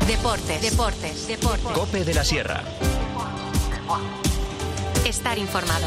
Deportes. COPE de la Sierra. Estar informado.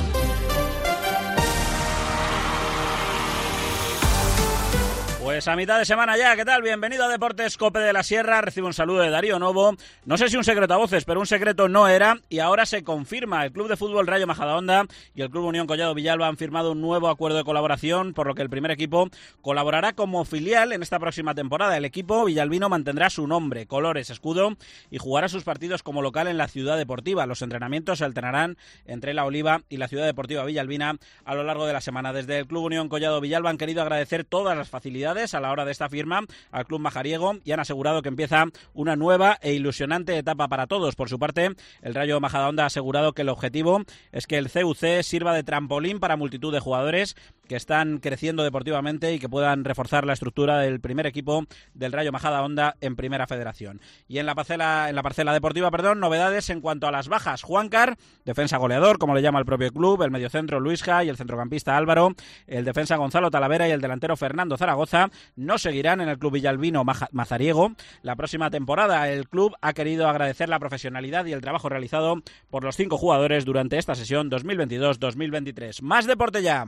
Pues a mitad de semana ya, ¿qué tal? Bienvenido a Deportes COPE de la Sierra. Recibo un saludo de Darío Novo. No sé si un secreto a voces, pero un secreto no era y ahora se confirma. El Club de Fútbol Rayo Majadahonda y el Club Unión Collado Villalba han firmado un nuevo acuerdo de colaboración, por lo que el primer equipo colaborará como filial en esta próxima temporada. El equipo villalbino mantendrá su nombre, colores, escudo y jugará sus partidos como local en la Ciudad Deportiva. Los entrenamientos se alternarán entre La Oliva y la Ciudad Deportiva Villalbina a lo largo de la semana. Desde el Club Unión Collado Villalba han querido agradecer todas las facilidades a la hora de esta firma al club majariego y han asegurado que empieza una nueva e ilusionante etapa para todos. Por su parte, el Rayo Majadahonda ha asegurado que el objetivo es que el CUC sirva de trampolín para multitud de jugadores que están creciendo deportivamente y que puedan reforzar la estructura del primer equipo del Rayo Majadahonda en Primera Federación. Y en la parcela deportiva, novedades en cuanto a las bajas. Juancar, defensa goleador, como le llama el propio club, el mediocentro Luisja y el centrocampista Álvaro, el defensa Gonzalo Talavera y el delantero Fernando Zaragoza no seguirán en el club villalbino mazariego la próxima temporada. El club ha querido agradecer la profesionalidad y el trabajo realizado por los 5 jugadores durante esta sesión 2022-2023. Más deporte ya.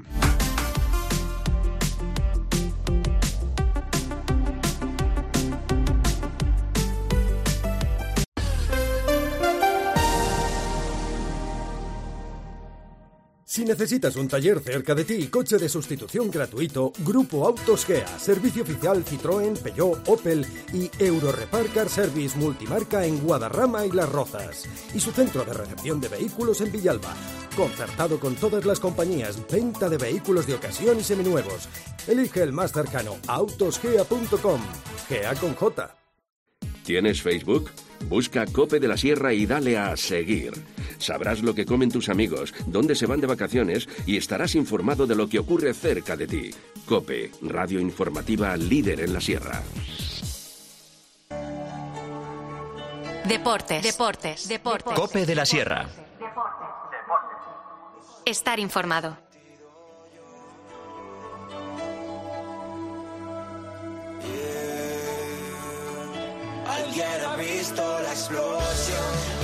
Si necesitas un taller cerca de ti y coche de sustitución gratuito, Grupo Autos Gea, servicio oficial Citroën, Peugeot, Opel y Eurorepar Car Service multimarca en Guadarrama y Las Rozas. Y su centro de recepción de vehículos en Villalba. Concertado con todas las compañías, venta de vehículos de ocasión y seminuevos. Elige el más cercano, autosgea.com. Gea con J. ¿Tienes Facebook? Busca COPE de la Sierra y dale a seguir. Sabrás lo que comen tus amigos, dónde se van de vacaciones y estarás informado de lo que ocurre cerca de ti. COPE, radio informativa líder en la Sierra. Deportes. COPE de la Sierra. Estar informado. Alguien ha visto la explosión.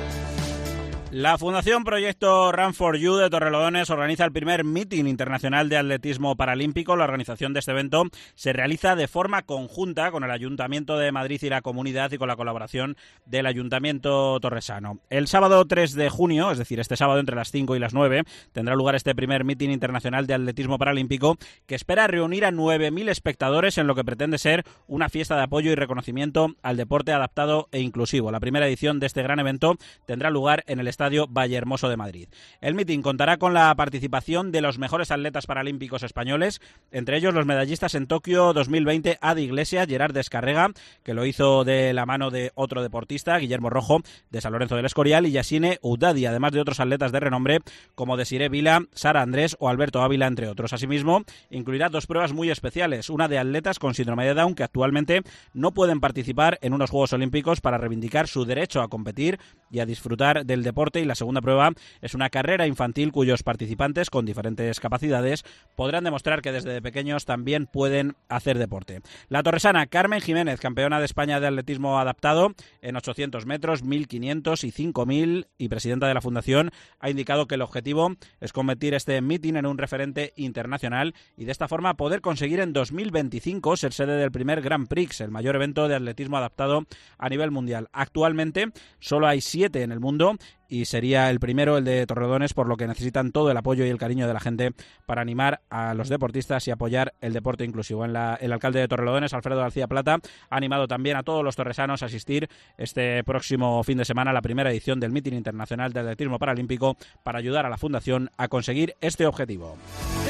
La Fundación Proyecto Run for You de Torrelodones organiza el primer meeting internacional de atletismo paralímpico. La organización de este evento se realiza de forma conjunta con el Ayuntamiento de Madrid y la Comunidad y con la colaboración del Ayuntamiento torresano. El sábado 3 de junio, es decir, este sábado entre las 5 y las 9, tendrá lugar este primer meeting internacional de atletismo paralímpico que espera reunir a 9.000 espectadores en lo que pretende ser una fiesta de apoyo y reconocimiento al deporte adaptado e inclusivo. La primera edición de este gran evento tendrá lugar en el Estadio Vallehermoso de Madrid. El meeting contará con la participación de los mejores atletas paralímpicos españoles, entre ellos los medallistas en Tokio 2020 Adi Iglesias, Gerard Descarrega, que lo hizo de la mano de otro deportista, Guillermo Rojo, de San Lorenzo del Escorial, y Yassine Oudadi, además de otros atletas de renombre como Desiré Vila, Sara Andrés o Alberto Ávila, entre otros. Asimismo, incluirá 2 pruebas muy especiales, una de atletas con síndrome de Down que actualmente no pueden participar en unos Juegos Olímpicos para reivindicar su derecho a competir y a disfrutar del deporte, y la segunda prueba es una carrera infantil cuyos participantes con diferentes capacidades podrán demostrar que desde pequeños también pueden hacer deporte. La torresana Carmen Jiménez, campeona de España de atletismo adaptado en 800 metros, 1500 y 5000 y presidenta de la Fundación, ha indicado que el objetivo es convertir este meeting en un referente internacional y de esta forma poder conseguir en 2025 ser sede del primer Grand Prix, el mayor evento de atletismo adaptado a nivel mundial. Actualmente solo hay 7 en el mundo y sería el primero, el de Torrelodones, por lo que necesitan todo el apoyo y el cariño de la gente para animar a los deportistas y apoyar el deporte inclusivo. El alcalde de Torrelodones, Alfredo García Plata, ha animado también a todos los torresanos a asistir este próximo fin de semana a la primera edición del Meeting Internacional de Atletismo Paralímpico para ayudar a la Fundación a conseguir este objetivo.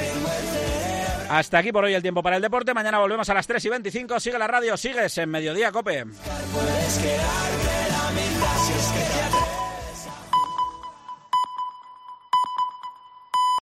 Hasta aquí por hoy el tiempo para el deporte. Mañana volvemos a las 3:25. Sigue la radio, sigues en Mediodía COPE. Puedes quedarte la mitad si es que te